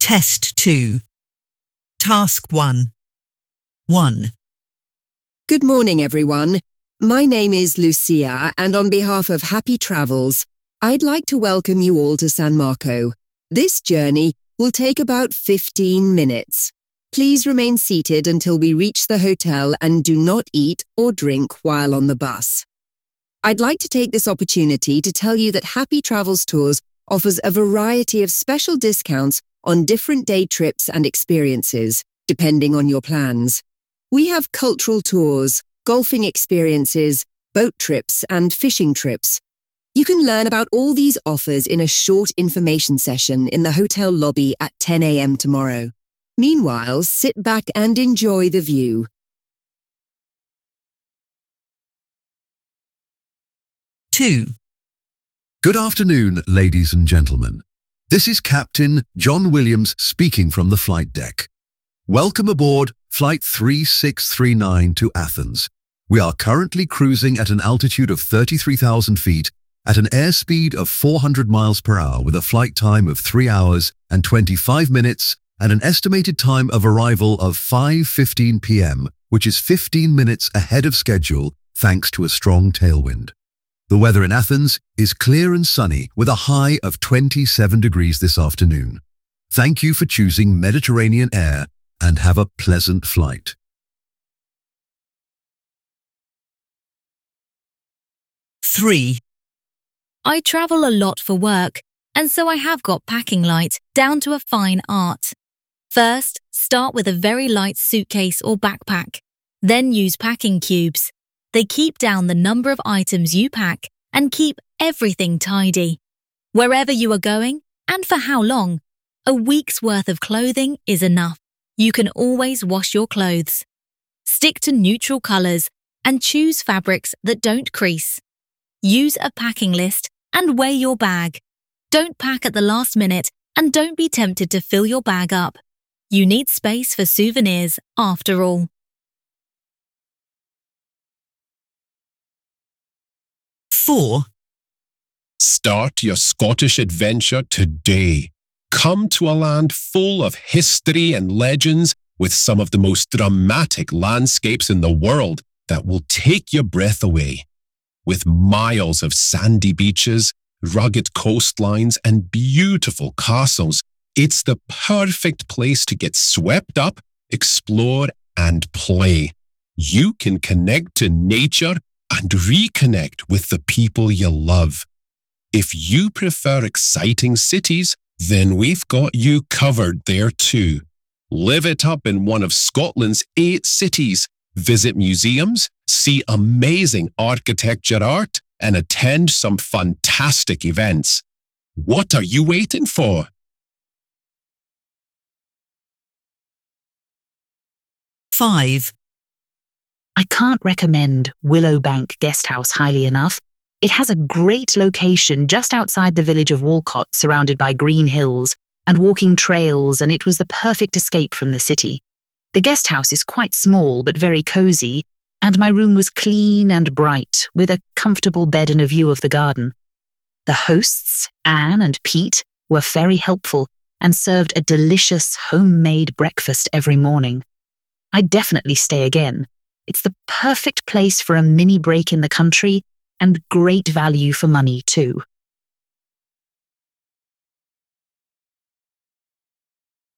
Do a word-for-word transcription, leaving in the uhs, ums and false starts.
Test two. Task one. one. Good morning, everyone. My name is Lucia, and on behalf of Happy Travels, I'd like to welcome you all to San Marco. This journey will take about fifteen minutes. Please remain seated until we reach the hotel and do not eat or drink while on the bus. I'd like to take this opportunity to tell you that Happy Travels Tours offers a variety of special discounts on different day trips and experiences, depending on your plans. We have cultural tours, golfing experiences, boat trips, and fishing trips. You can learn about all these offers in a short information session in the hotel lobby at ten a m tomorrow. Meanwhile, sit back and enjoy the view. two. Good afternoon, ladies and gentlemen. This is Captain John Williams speaking from the flight deck. Welcome aboard Flight three six three nine to Athens. We are currently cruising at an altitude of thirty-three thousand feet at an airspeed of four hundred miles per hour with a flight time of three hours and twenty-five minutes and an estimated time of arrival of five fifteen p m, which is fifteen minutes ahead of schedule thanks to a strong tailwind. The weather in Athens is clear and sunny with a high of twenty-seven degrees this afternoon. Thank you for choosing Mediterranean Air and have a pleasant flight. three. I travel a lot for work, and so I have got packing light down to a fine art. First, start with a very light suitcase or backpack. Then use packing cubes. They keep down the number of items you pack and keep everything tidy. Wherever you are going, and for how long, a week's worth of clothing is enough. You can always wash your clothes. Stick to neutral colours and choose fabrics that don't crease. Use a packing list and weigh your bag. Don't pack at the last minute and don't be tempted to fill your bag up. You need space for souvenirs after all. four. Start your Scottish adventure today. Come to a land full of history and legends with some of the most dramatic landscapes in the world that will take your breath away. With miles of sandy beaches, rugged coastlines, and beautiful castles, it's the perfect place to get swept up, explore, and play. You can connect to nature and reconnect with the people you love. If you prefer exciting cities, then we've got you covered there too. Live it up in one of Scotland's eight cities. Visit museums, see amazing architecture art, and attend some fantastic events. What are you waiting for? five. I can't recommend Willowbank Guesthouse highly enough. It has a great location just outside the village of Walcott, surrounded by green hills and walking trails, and it was the perfect escape from the city. The guest house is quite small but very cozy, and my room was clean and bright, with a comfortable bed and a view of the garden. The hosts, Anne and Pete, were very helpful and served a delicious homemade breakfast every morning. I'd definitely stay again. It's the perfect place for a mini break in the country and great value for money too.